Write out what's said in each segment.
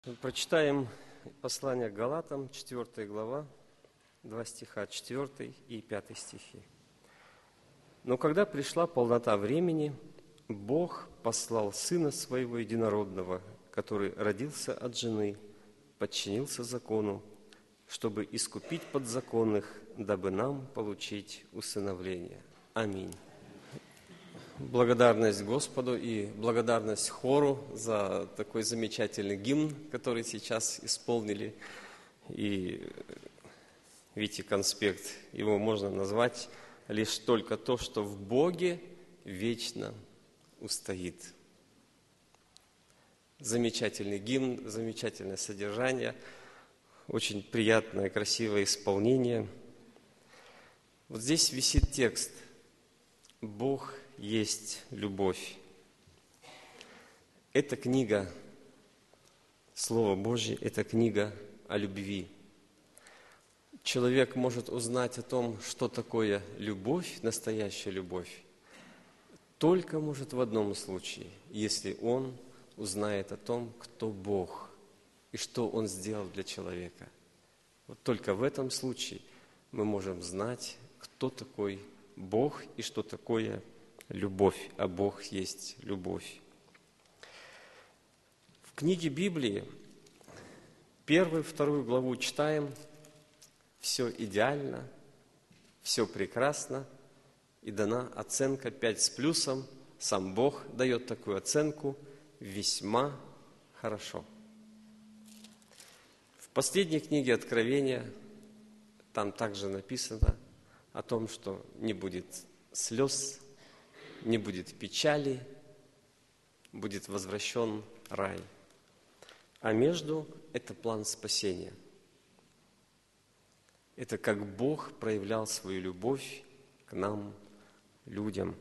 Прочитаем послание к Галатам, 4 глава, 2 стиха, 4 и 5 стихи. «Но когда пришла полнота времени, Бог послал Сына Своего Единородного, который родился от жены, подчинился закону, чтобы искупить подзаконных, дабы нам получить усыновление. Аминь». Благодарность Господу и благодарность хору за такой замечательный гимн, который сейчас исполнили. И видите, конспект, его можно назвать лишь только то, что в Боге вечно устоит. Замечательный гимн, замечательное содержание, очень приятное, красивое исполнение. Вот здесь висит текст: «Бог есть любовь». Эта книга, Слово Божье, это книга о любви. Человек может узнать о том, что такое любовь, настоящая любовь, только может в одном случае, если он узнает о том, кто Бог и что Он сделал для человека. Вот только в этом случае мы можем знать, кто такой Бог и что такое любовь, а Бог есть любовь. В книге Библии 1-2 главу читаем, все идеально, все прекрасно, и дана оценка 5 с плюсом. Сам Бог дает такую оценку: весьма хорошо. В последней книге Откровения там также написано о том, что не будет слез, не будет печали, будет возвращен рай. А между – это план спасения. Это как Бог проявлял свою любовь к нам, людям.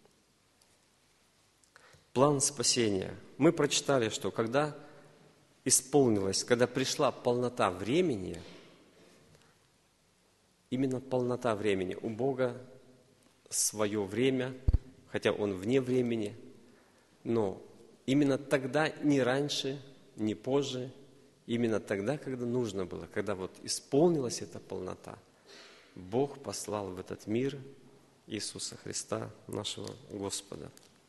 План спасения. Мы прочитали, что когда исполнилось, когда пришла полнота времени, именно полнота времени, у Бога свое время, хотя Он вне времени, но именно тогда, не раньше, не позже, именно тогда, когда нужно было, когда вот исполнилась эта полнота, Бог послал в этот мир Иисуса Христа, нашего Господа.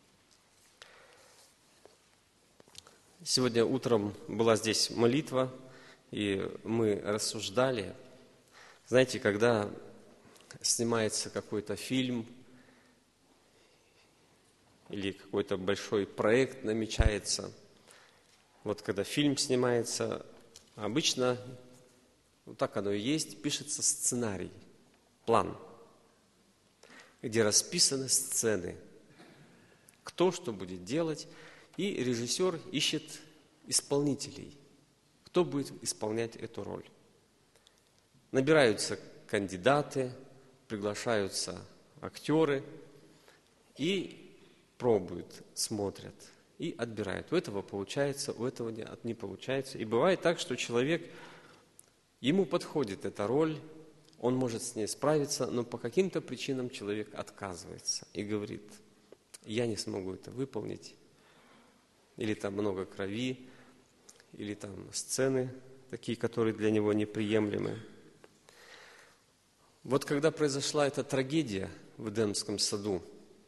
Сегодня утром была здесь молитва, и мы рассуждали. Знаете, когда снимается какой-то фильм, или какой-то большой проект намечается. Вот когда фильм снимается, обычно, вот так оно и есть, пишется сценарий, план, где расписаны сцены, кто что будет делать, и режиссер ищет исполнителей, кто будет исполнять эту роль. Набираются кандидаты, приглашаются актеры и пробуют, смотрят и отбирают. У этого получается, у этого не получается. И бывает так, что человек, ему подходит эта роль, он может с ней справиться, но по каким-то причинам человек отказывается и говорит: я не смогу это выполнить. Или там много крови, или там сцены такие, которые для него неприемлемы. Вот когда произошла эта трагедия в Эдемском саду,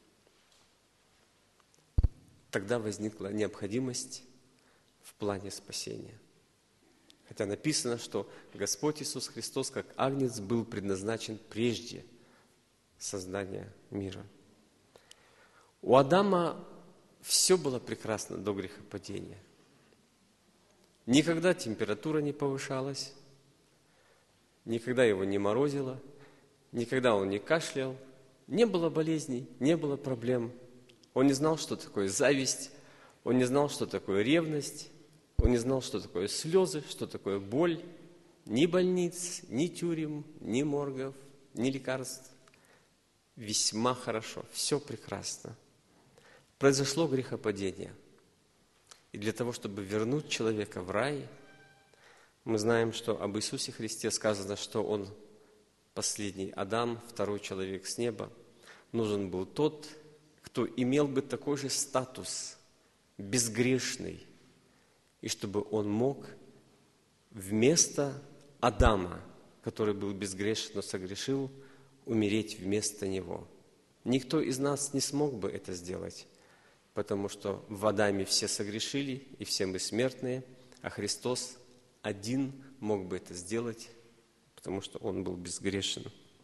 тогда возникла необходимость в плане спасения. Хотя написано, что Господь Иисус Христос, как агнец, был предназначен прежде создания мира. У Адама все было прекрасно до грехопадения. Никогда температура не повышалась, никогда его не морозило, никогда он не кашлял, не было болезней, не было проблем. Он не знал, что такое зависть, он не знал, что такое ревность, он не знал, что такое слезы, что такое боль. Ни больниц, ни тюрем, ни моргов, ни лекарств. Весьма хорошо, все прекрасно. Произошло грехопадение. И для того, чтобы вернуть человека в рай, мы знаем, что об Иисусе Христе сказано, что Он последний Адам, второй человек с неба. Нужен был тот, кто имел бы такой же статус, безгрешный, и чтобы он мог вместо Адама, который был безгрешен, но согрешил, умереть вместо него. Никто из нас не смог бы это сделать, потому что в Адаме все согрешили, и все мы смертные, а Христос один мог бы это сделать, потому что Он был безгрешен.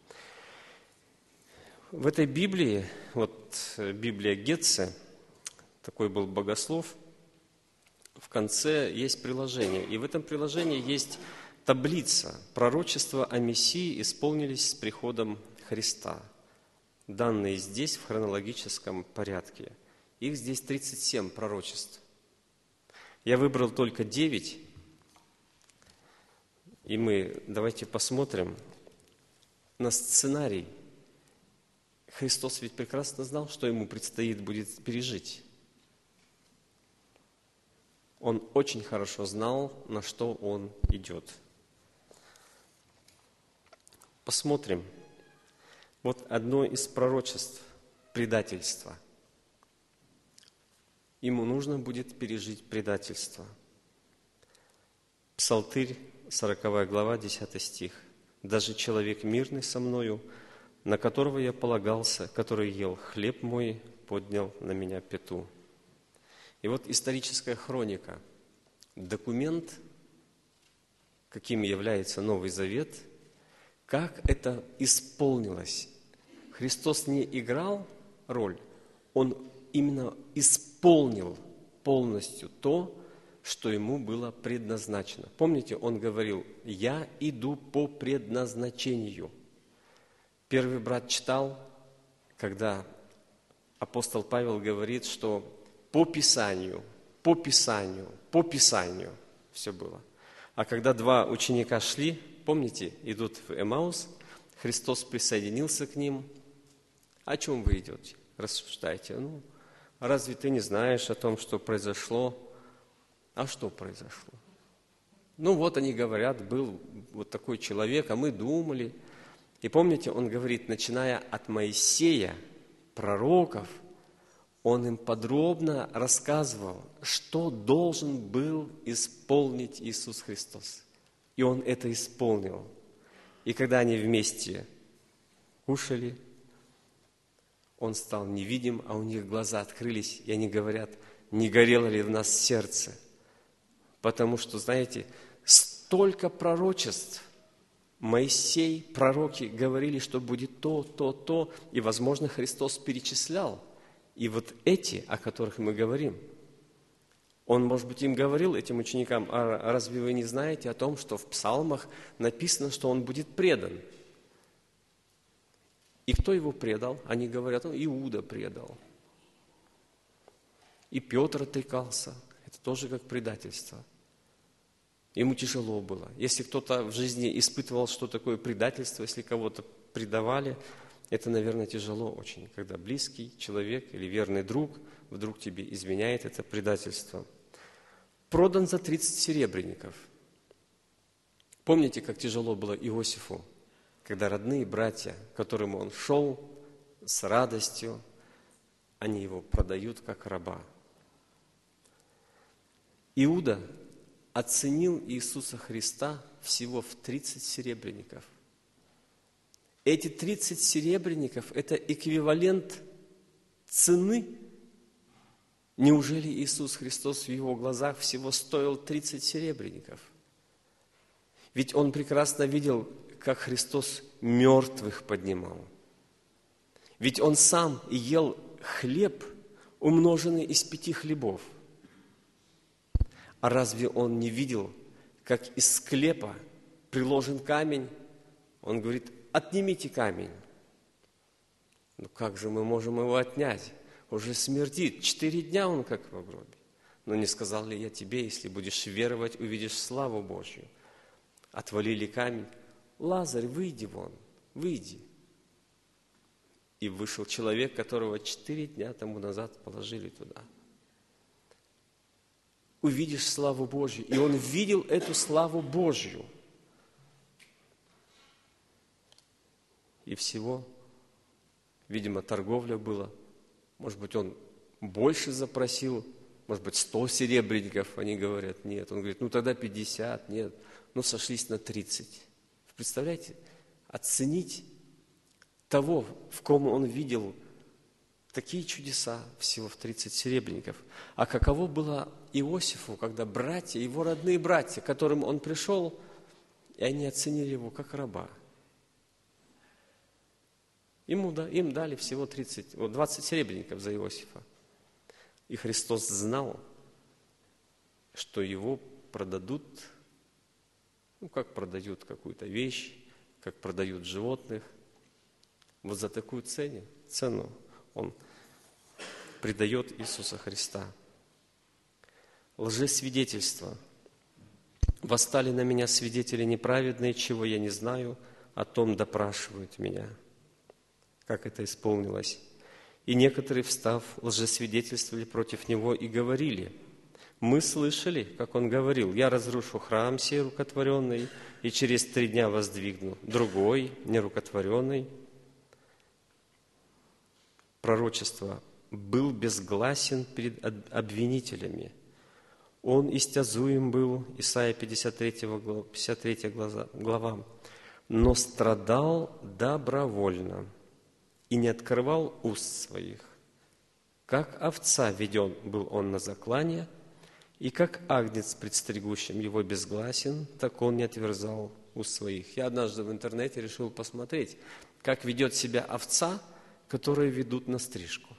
В этой Библии, Библия Гетце, такой был богослов, в конце есть приложение. И в этом приложении есть таблица. Пророчества о Мессии исполнились с приходом Христа. Данные здесь в хронологическом порядке. Их здесь 37 пророчеств. Я выбрал только 9. И давайте посмотрим на сценарий. Христос ведь прекрасно знал, что Ему будет пережить. Он очень хорошо знал, на что Он идет. Посмотрим. Вот одно из пророчеств – предательство. Ему нужно будет пережить предательство. Псалтырь, 40 глава, 10 стих. «Даже человек мирный со мною, на которого я полагался, который ел хлеб мой, поднял на меня пяту». И вот историческая хроника, документ, каким является Новый Завет, как это исполнилось. Христос не играл роль, Он именно исполнил полностью то, что Ему было предназначено. Помните, Он говорил: «Я иду по предназначению». Первый брат читал, когда апостол Павел говорит, что по Писанию все было. А когда два ученика шли, помните, идут в Эмаус, Христос присоединился к ним. О чем вы идете? Рассуждайте. Разве ты не знаешь о том, что произошло? А что произошло? Они говорят, был вот такой человек, а мы думали. И помните, он говорит, начиная от Моисея, пророков, он им подробно рассказывал, что должен был исполнить Иисус Христос. И Он это исполнил. И когда они вместе кушали, Он стал невидим, а у них глаза открылись, и они говорят: не горело ли в нас сердце? Потому что, знаете, столько пророчеств. Моисей, пророки говорили, что будет то, и, возможно, Христос перечислял. И вот эти, о которых мы говорим, Он, может быть, им говорил, этим ученикам: а разве вы не знаете о том, что в псалмах написано, что Он будет предан? И кто Его предал? Они говорят: Иуда предал. И Петр отрекался. Это тоже как предательство. Ему тяжело было. Если кто-то в жизни испытывал, что такое предательство, если кого-то предавали, это, наверное, тяжело очень, когда близкий человек или верный друг вдруг тебе изменяет, это предательство. Продан за 30 серебряников. Помните, как тяжело было Иосифу, когда родные братья, к которым он шел с радостью, они его продают как раба. Иуда оценил Иисуса Христа всего в 30 серебряников. Эти 30 серебряников – это эквивалент цены. Неужели Иисус Христос в его глазах всего стоил 30 серебряников? Ведь он прекрасно видел, как Христос мертвых поднимал. Ведь он сам ел хлеб, умноженный из 5 хлебов. А разве он не видел, как из склепа приложен камень? Он говорит: отнимите камень. Как же мы можем его отнять? Уже смердит. 4 дня он как в гробе. Но не сказал ли я тебе, если будешь веровать, увидишь славу Божью? Отвалили камень. Лазарь, выйди вон, выйди. И вышел человек, которого 4 дня тому назад положили туда. Увидишь славу Божью. И он видел эту славу Божью. И всего, видимо, торговля была. Может быть, он больше запросил, может быть, 100 серебряников. Они говорят: нет. Он говорит: тогда 50, нет. но сошлись на 30. Представляете? Оценить того, в ком он видел такие чудеса, всего в 30 серебряников. А каково было Иосифу, когда братья, его родные братья, к которым он пришел, и они оценили его как раба. Им дали всего 20 серебряников за Иосифа. И Христос знал, что его продадут, как продают какую-то вещь, как продают животных. Вот за такую цену Он предает Иисуса Христа. Лжесвидетельство. Восстали на меня свидетели неправедные, чего я не знаю, о том допрашивают меня. Как это исполнилось? И некоторые, встав, лжесвидетельствовали против него и говорили: мы слышали, как он говорил: я разрушу храм сей рукотворенный и через 3 дня воздвигну другой, нерукотворенный. Пророчество: был безгласен перед обвинителями. Он истязуем был, Исайя 53 глава, но страдал добровольно и не открывал уст своих. Как овца веден был он на заклание, и как агнец пред стригущим его безгласен, так он не отверзал уст своих. Я однажды в интернете решил посмотреть, как ведет себя овца, которую ведут на стрижку.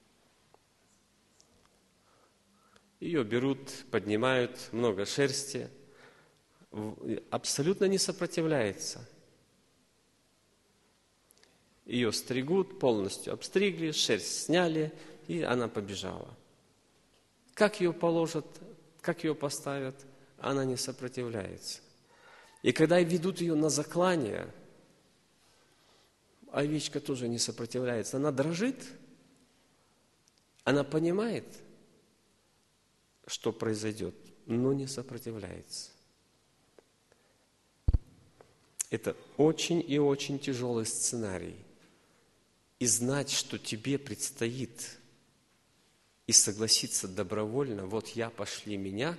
Ее берут, поднимают, много шерсти, абсолютно не сопротивляется. Ее стригут, полностью обстригли, шерсть сняли, и она побежала. Как ее положат, как ее поставят, она не сопротивляется. И когда ведут ее на заклание, овечка тоже не сопротивляется. Она дрожит, она понимает, что произойдет, но не сопротивляется. Это очень и очень тяжелый сценарий. И знать, что тебе предстоит, и согласиться добровольно: вот я, пошли меня,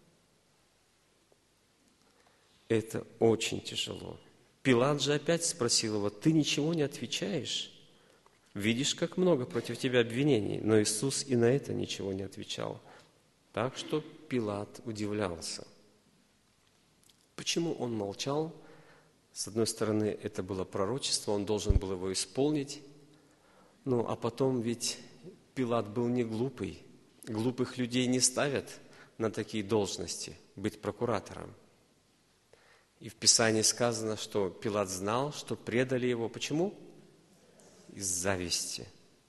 это очень тяжело. Пилат же опять спросил его: ты ничего не отвечаешь? Видишь, как много против тебя обвинений. Но Иисус и на это ничего не отвечал. Так что Пилат удивлялся. Почему он молчал? С одной стороны, это было пророчество, он должен был его исполнить. Ну, а потом ведь Пилат был не глупый. Глупых людей не ставят на такие должности, быть прокуратором. И в Писании сказано, что Пилат знал, что предали его. Почему? Из зависти.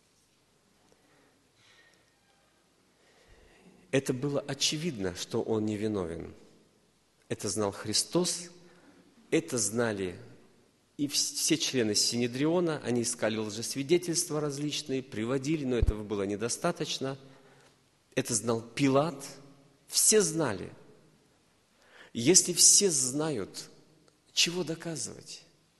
Это было очевидно, что он невиновен. Это знал Христос, это знали и все члены Синедриона, они искали лжесвидетельства различные, приводили, но этого было недостаточно. Это знал Пилат, все знали. Если все знают, чего доказывать?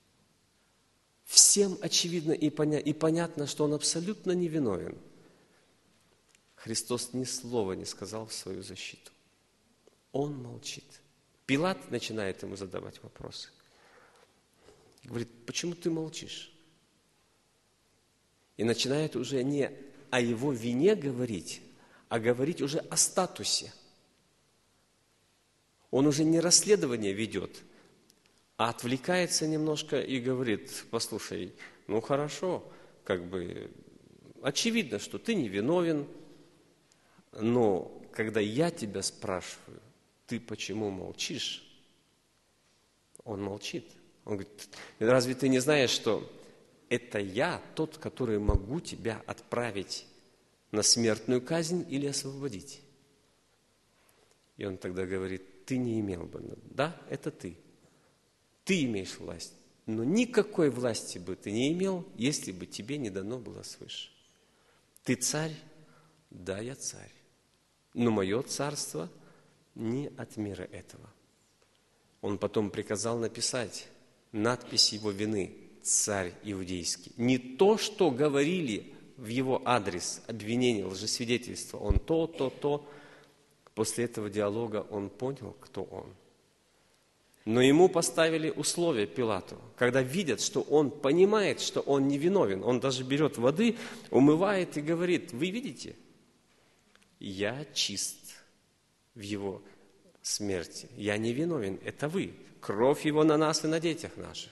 Всем очевидно и понятно, что он абсолютно невиновен. Христос ни слова не сказал в свою защиту. Он молчит. Пилат начинает ему задавать вопросы. Говорит: почему ты молчишь? И начинает уже не о его вине говорить, а говорить уже о статусе. Он уже не расследование ведет, а отвлекается немножко и говорит: послушай, ну хорошо, очевидно, что ты невиновен, но когда я тебя спрашиваю, ты почему молчишь? Он молчит. Он говорит: разве ты не знаешь, что это я тот, который могу тебя отправить на смертную казнь или освободить? И он тогда говорит: ты не имел бы. Да, это ты. Ты имеешь власть. Но никакой власти бы ты не имел, если бы тебе не дано было свыше. Ты царь? Да, я царь. Но мое царство не от мира этого. Он потом приказал написать надпись его вины: царь иудейский. Не то, что говорили в его адрес обвинения, лжесвидетельства. Он то. После этого диалога он понял, кто он. Но ему поставили условия, Пилату, когда видят, что он понимает, что он невиновен. Он даже берет воды, умывает и говорит: вы видите, я чист в его смерти. Я не виновен, это вы. Кровь его на нас и на детях наших.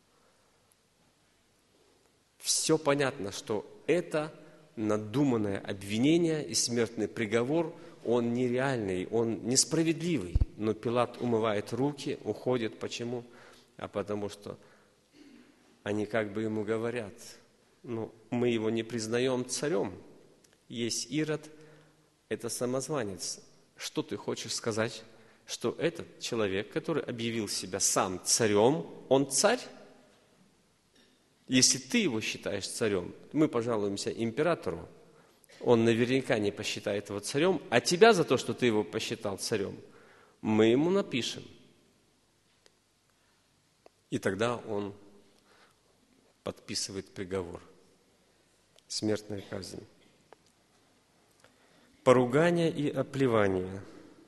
Все понятно, что это надуманное обвинение и смертный приговор, он нереальный, он несправедливый. Но Пилат умывает руки, уходит. Почему? А потому что они как бы ему говорят: ну, мы его не признаем царем. Есть Ирод, это самозванец. Что ты хочешь сказать? Что этот человек, который объявил себя сам царем, он царь? Если ты его считаешь царем, мы пожалуемся императору, он наверняка не посчитает его царем, а тебя за то, что ты его посчитал царем, мы ему напишем. И тогда он подписывает приговор. Смертная казнь. Поругание и оплевание.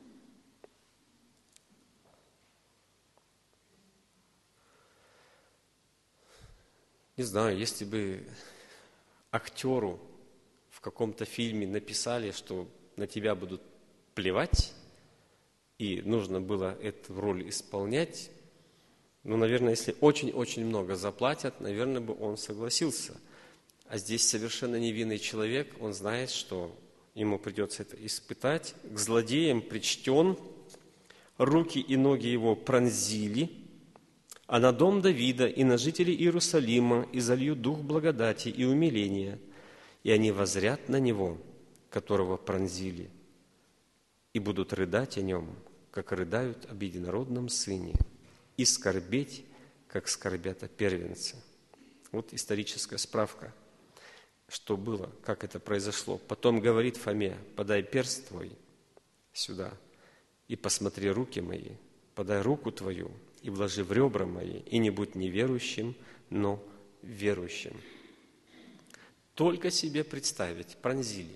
Не знаю, если бы актеру в каком-то фильме написали, что на тебя будут плевать, и нужно было эту роль исполнять, ну, наверное, если очень-очень много заплатят, наверное, бы он согласился. А здесь совершенно невинный человек, он знает, что ему придется это испытать. К злодеям причтен, руки и ноги его пронзили, а на дом Давида и на жителей Иерусалима изолью дух благодати и умиления, и они воззрят на него, которого пронзили, и будут рыдать о нем, как рыдают об единородном сыне, и скорбеть, как скорбят о первенце». Вот историческая справка, что было, как это произошло. Потом говорит Фоме: «Подай перст твой сюда, и посмотри руки мои, подай руку твою, и вложи в ребра мои, и не будь неверующим, но верующим». Только себе представить: пронзили,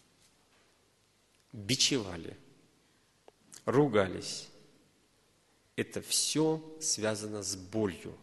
бичевали, ругались. Это все связано с болью.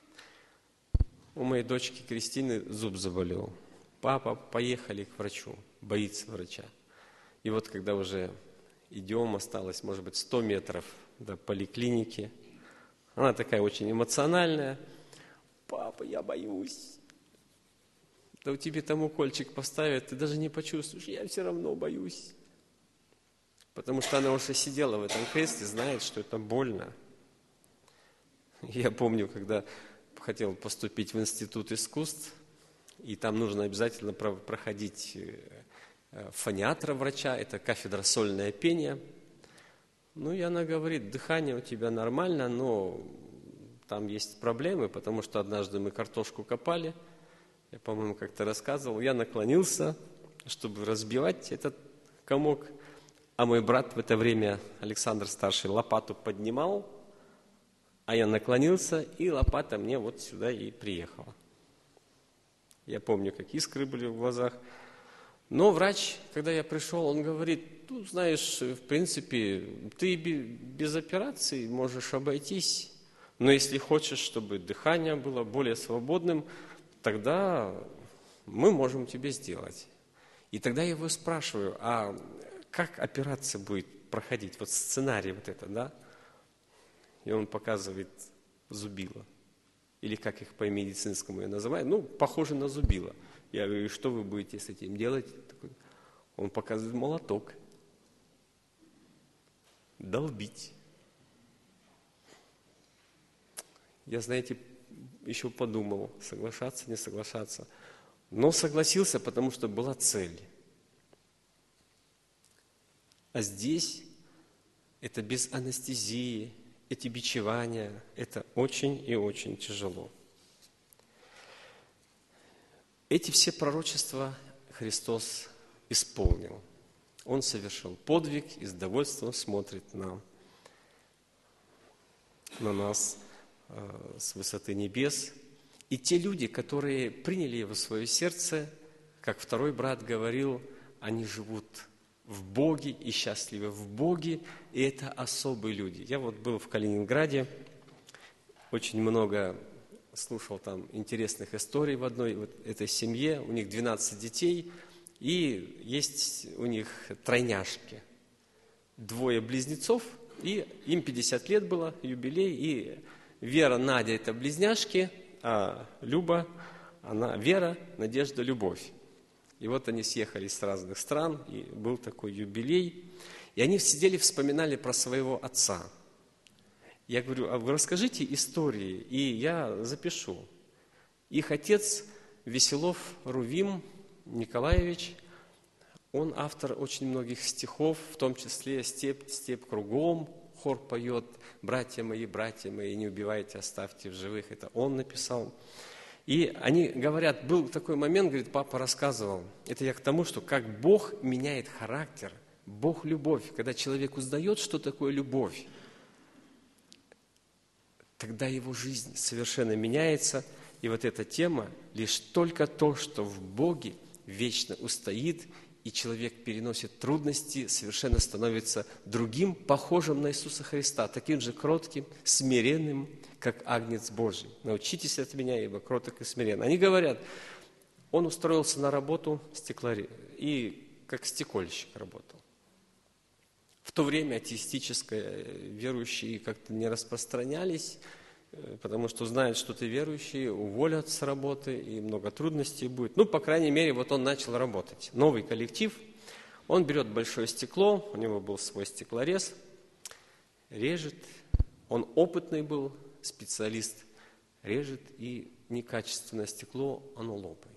У моей дочки Кристины зуб заболел. Папа, поехали к врачу, боится врача. И вот когда уже идем, осталось, может быть, 100 метров до поликлиники, она такая очень эмоциональная: «Папа, я боюсь». «Да тебе там укольчик поставят, ты даже не почувствуешь». «Я все равно боюсь». Потому что она уже сидела в этом кресле, знает, что это больно. Я помню, когда хотел поступить в Институт искусств, и там нужно обязательно проходить фониатра врача, это кафедра сольное пение. Ну, и она говорит: дыхание у тебя нормально, но там есть проблемы, потому что однажды мы картошку копали, я, по-моему, как-то рассказывал, я наклонился, чтобы разбивать этот комок, а мой брат в это время, Александр Старший, лопату поднимал, а я наклонился, и лопата мне вот сюда и приехала. Я помню, как искры были в глазах. Но врач, когда я пришел, он говорит: ну, знаешь, в принципе, ты без операции можешь обойтись, но если хочешь, чтобы дыхание было более свободным, тогда мы можем тебе сделать. И тогда я его спрашиваю: а как операция будет проходить? Вот сценарий вот это, да? И он показывает зубило. Или как их по-медицинскому я называю, ну, похоже на зубило. Я говорю: и что вы будете с этим делать? Он показывает молоток. Долбить. Я, знаете, еще подумал, соглашаться, не соглашаться. Но согласился, потому что была цель. А здесь это без анестезии, эти бичевания, это очень и очень тяжело. Эти все пророчества Христос исполнил. Он совершил подвиг и с довольством смотрит на нас с высоты небес. И те люди, которые приняли Его в свое сердце, как второй брат говорил, они живут в Боге и счастливы в Боге, и это особые люди. Я вот был в Калининграде, очень много слушал там интересных историй в одной вот этой семье, у них 12 детей, и есть у них тройняшки, 2 близнецов, и им 50 лет было, юбилей, и Вера, Надя – это близняшки, а Люба, она Вера, Надежда, Любовь. И вот они съехались с разных стран, и был такой юбилей. И они сидели, вспоминали про своего отца. Я говорю, а вы расскажите истории, и я запишу. Их отец Веселов Рувим Николаевич, он автор очень многих стихов, в том числе «Степь кругом», хор поет братья мои, не убивайте, оставьте в живых». Это он написал. И они говорят, был такой момент, говорит, папа рассказывал, это я к тому, что как Бог меняет характер, Бог – любовь. Когда человек узнает, что такое любовь, тогда его жизнь совершенно меняется. И вот эта тема, лишь только то, что в Боге вечно устоит, и человек переносит трудности, совершенно становится другим, похожим на Иисуса Христа, таким же кротким, смиренным, как Агнец Божий. Научитесь от меня, ибо кроток и смирен. Они говорят, он устроился на работу и как стекольщик работал. В то время атеистическое верующие как-то не распространялись, потому что знают, что ты верующий, уволят с работы, и много трудностей будет. Ну, по крайней мере, вот он начал работать. Новый коллектив, он берет большое стекло, у него был свой стеклорез, режет, он опытный был, специалист, режет, и некачественное стекло, оно лопает.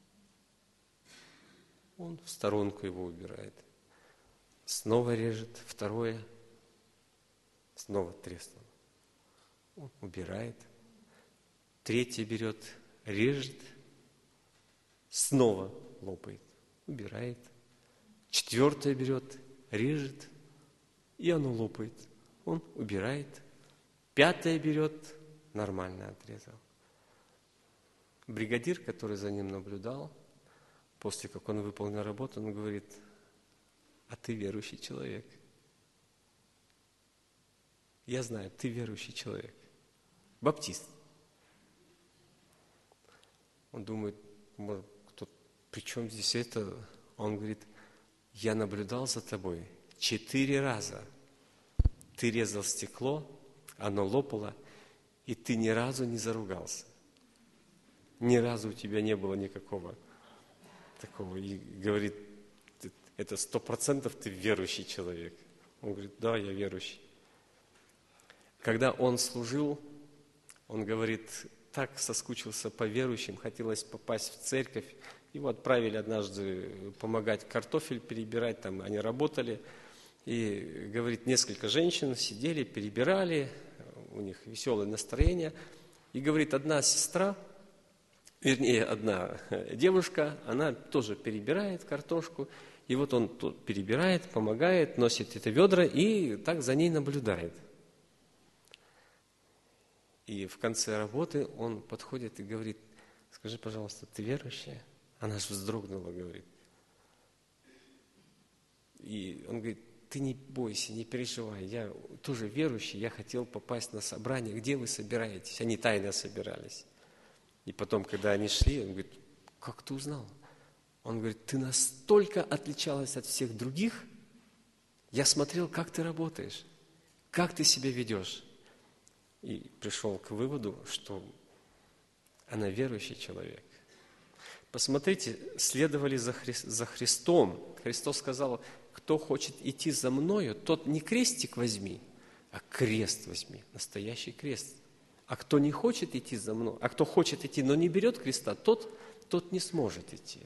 Он в сторонку его убирает. Снова режет, второе, снова треснуло. Он убирает. Третье берет, режет, снова лопает, убирает. 4 берет, режет, и оно лопает. Он убирает. 5 берет, нормально отрезал. Бригадир, который за ним наблюдал, после как он выполнил работу, он говорит, а ты верующий человек. Я знаю, ты верующий человек. Баптист. Он думает, при чем здесь это? Он говорит, я наблюдал за тобой 4 раза. Ты резал стекло, оно лопало, и ты ни разу не заругался. Ни разу у тебя не было никакого такого. И говорит, это 100% ты верующий человек. Он говорит, да, я верующий. Когда он служил, он говорит, так соскучился по верующим, хотелось попасть в церковь. Его отправили однажды помогать картофель перебирать, там они работали. И, говорит, несколько женщин сидели, перебирали, у них веселое настроение. И, говорит, одна девушка, она тоже перебирает картошку. И вот он тут перебирает, помогает, носит это ведра и так за ней наблюдает. И в конце работы он подходит и говорит, скажи, пожалуйста, ты верующая? Она же вздрогнула, говорит. И он говорит, ты не бойся, не переживай, я тоже верующий, я хотел попасть на собрание, где вы собираетесь? Они тайно собирались. И потом, когда они шли, он говорит, как ты узнал? Он говорит, ты настолько отличалась от всех других, я смотрел, как ты работаешь, как ты себя ведешь. И пришел к выводу, что она верующий человек. Посмотрите, следовали за Христом. Христос сказал, кто хочет идти за мною, тот не крестик возьми, а крест возьми, настоящий крест. А кто не хочет идти за мной, а кто хочет идти, но не берет креста, тот не сможет идти.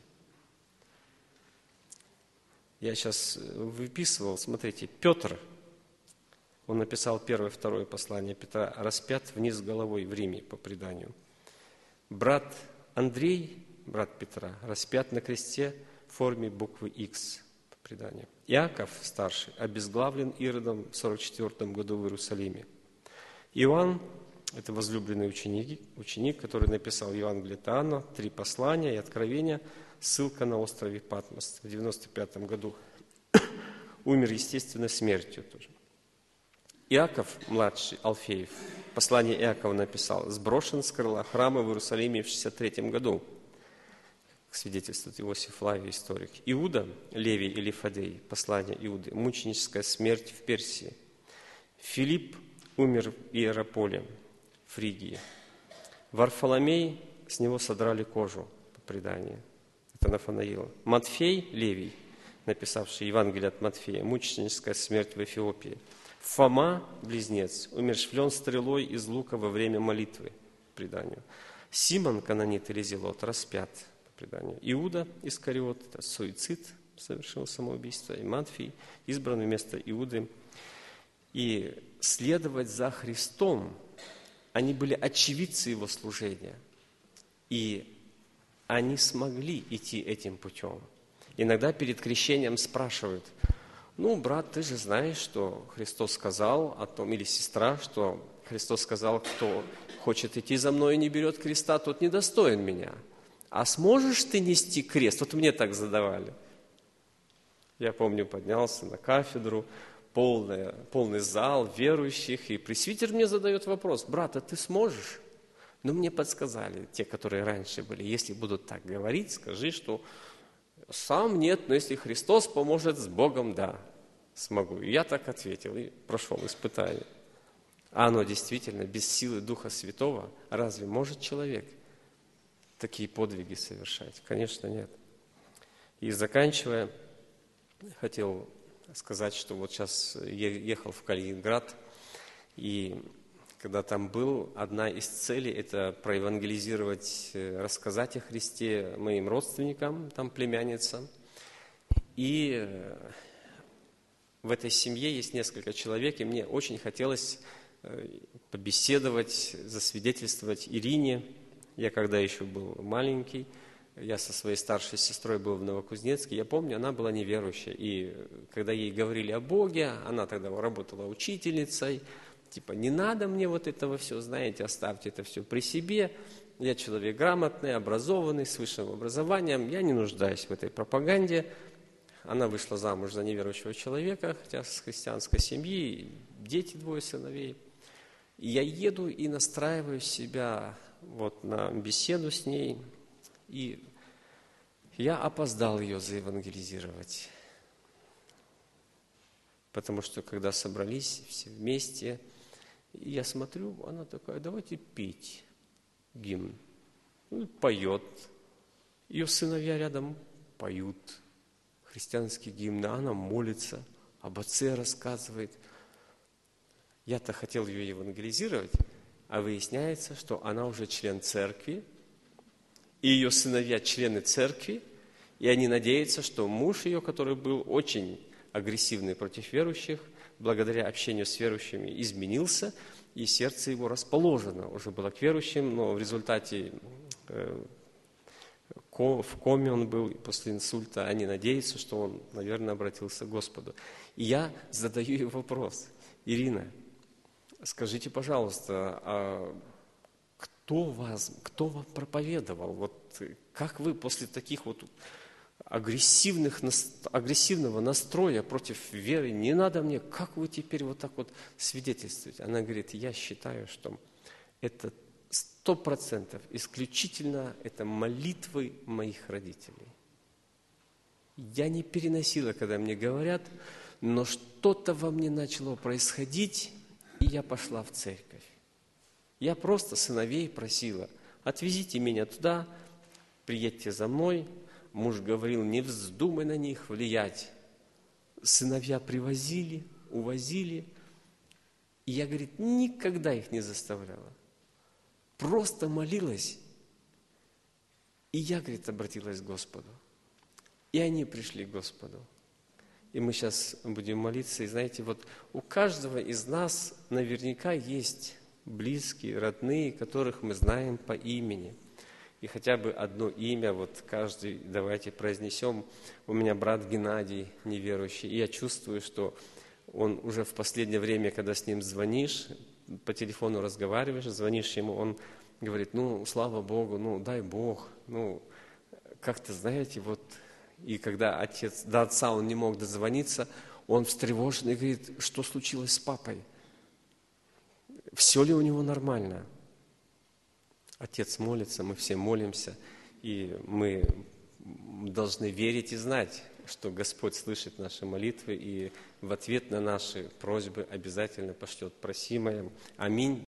Я сейчас выписывал, смотрите, Петр, он написал 1-2 послание Петра, распят вниз головой в Риме, по преданию. Брат Андрей, брат Петра, распят на кресте в форме буквы X, по преданию. Иаков, старший, обезглавлен Иродом в 44 году в Иерусалиме. Иоанн, это возлюбленный ученик, который написал Евангелие от Иоанна, 3 послания и откровения, ссылка на острове Патмос в 95 году умер естественной смертью тоже. Иаков, младший, Алфеев, послание Иакова написал: «Сброшен с крыла храма в Иерусалиме в 63 году», свидетельствует Иосиф Флавий, историк. Иуда, Левий или Фадей, послание Иуды, мученическая смерть в Персии. Филипп умер в Иераполе, Фригии. Варфоломей, с него содрали кожу, по преданию. Это Нафанаила. Матфей, Левий, написавший Евангелие от Матфея, мученическая смерть в Эфиопии. Фома, близнец, умерщвлен стрелой из лука во время молитвы, по преданию. Симон, канонит или зелот, распят, по преданию. Иуда Искариот, это суицид, совершил самоубийство. И Матфей избран вместо Иуды. И следовать за Христом, они были очевидцы Его служения. И они смогли идти этим путем. Иногда перед крещением спрашивают: ну, брат, ты же знаешь, что Христос сказал о том, или сестра, что Христос сказал, кто хочет идти за мной и не берет креста, тот недостоин меня. А сможешь ты нести крест? Вот мне так задавали. Я помню, поднялся на кафедру, полный зал верующих, и пресвитер мне задает вопрос: брат, а ты сможешь? Но мне подсказали, те, которые раньше были, если будут так говорить, скажи, что сам нет, но если Христос поможет, с Богом да, смогу. И я так ответил, и прошел испытание. А оно действительно, без силы Духа Святого, разве может человек такие подвиги совершать? Конечно, нет. И заканчивая, хотел сказать, что вот сейчас ехал в Калининград, и когда там был, одна из целей – это проевангелизировать, рассказать о Христе моим родственникам, там племянницам. И в этой семье есть несколько человек, и мне очень хотелось побеседовать, засвидетельствовать Ирине. Я когда еще был маленький, я со своей старшей сестрой был в Новокузнецке, я помню, она была неверующая. И когда ей говорили о Боге, она тогда работала учительницей, типа, не надо мне вот этого все, знаете, оставьте это все при себе. Я человек грамотный, образованный, с высшим образованием, я не нуждаюсь в этой пропаганде. Она вышла замуж за неверующего человека, хотя с христианской семьи, дети, 2 сыновей. И я еду и настраиваю себя вот на беседу с ней, и я опоздал ее заевангелизировать. Потому что, когда собрались все вместе, и я смотрю, она такая: давайте петь гимн. Ну, поет. Ее сыновья рядом поют христианские гимны, она молится, об отце рассказывает. Я-то хотел ее евангелизировать, а выясняется, что она уже член церкви, и ее сыновья члены церкви, и они надеются, что муж ее, который был очень агрессивный против верующих, благодаря общению с верующими изменился, и сердце его расположено уже было к верующим, но в результате в коме он был, после инсульта, они надеются, что он, наверное, обратился к Господу. И я задаю ей вопрос: Ирина, скажите, пожалуйста, а кто вам проповедовал? Вот как вы после таких вот агрессивного настроя против веры, не надо мне, как вы теперь вот так вот свидетельствуете? Она говорит: я считаю, что это 100% исключительно это молитвы моих родителей. Я не переносила, когда мне говорят, но что-то во мне начало происходить, и я пошла в церковь. Я просто сыновей просила: отвезите меня туда, приедьте за мной. Муж говорил: не вздумай на них влиять. Сыновья привозили, увозили. И я, говорит, никогда их не заставляла. Просто молилась. И я, говорит, обратилась к Господу. И они пришли к Господу. И мы сейчас будем молиться. И знаете, вот у каждого из нас наверняка есть близкие, родные, которых мы знаем по имени. И хотя бы одно имя, вот каждый, давайте произнесем. У меня брат Геннадий неверующий, и я чувствую, что он уже в последнее время, когда с ним звонишь, по телефону разговариваешь, звонишь ему, он говорит: ну, слава Богу, ну, дай Бог, ну, как-то, знаете, вот, и когда до отца он не мог дозвониться, Он встревоженный, говорит, что случилось с папой? Все ли у него нормально? Отец молится, мы все молимся, и мы должны верить и знать, что Господь слышит наши молитвы и в ответ на наши просьбы обязательно пошлет просимое. Аминь.